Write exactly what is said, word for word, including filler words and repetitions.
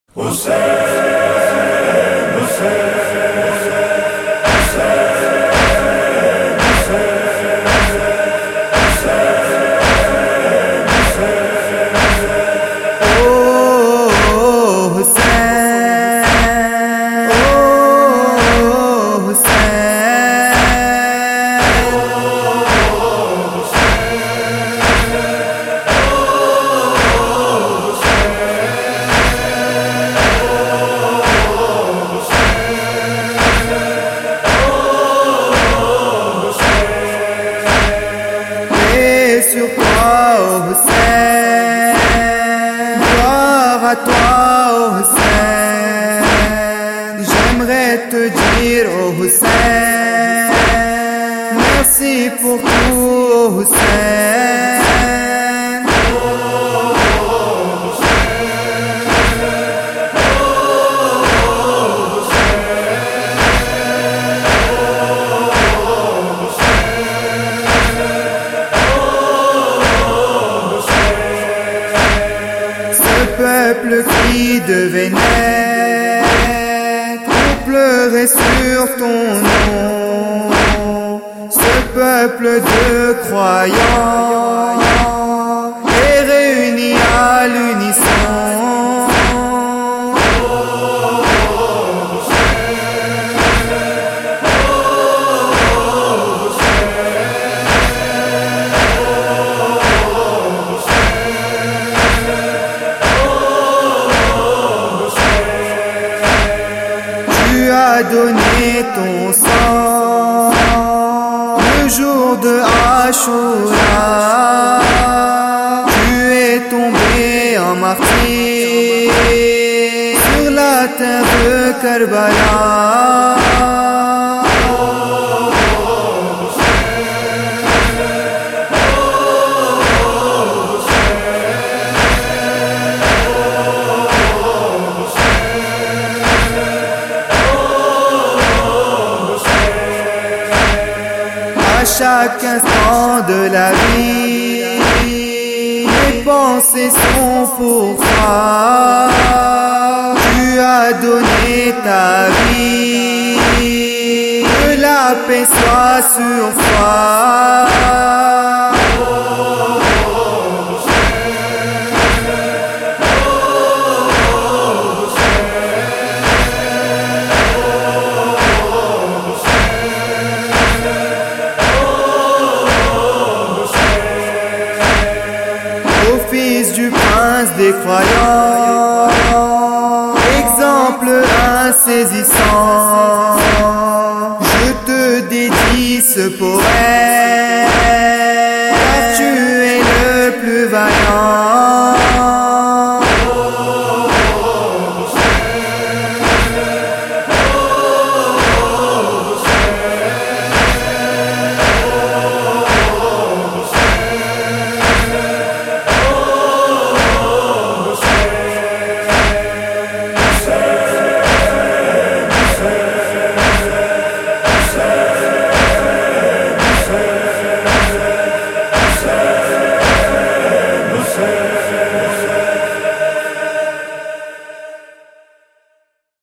Hussein, Hussein, sur toi, oh Hussein, gloire à toi, oh Hussein. J'aimerais te dire, oh Hussein, merci pour tout, oh Hussein. Peuple qui devait naître pour pleurer sur ton nom, ce peuple de croyants est réuni à l'unisson. Tu as donné ton sang le jour de Ashura. Tu es tombé en martyr sur la terre de Karbala. À chaque instant de la vie, mes pensées sont pour toi. Tu as donné ta vie, que la paix soit sur toi. Fils du prince des croyants, exemple insaisissant, je te dédie ce poème.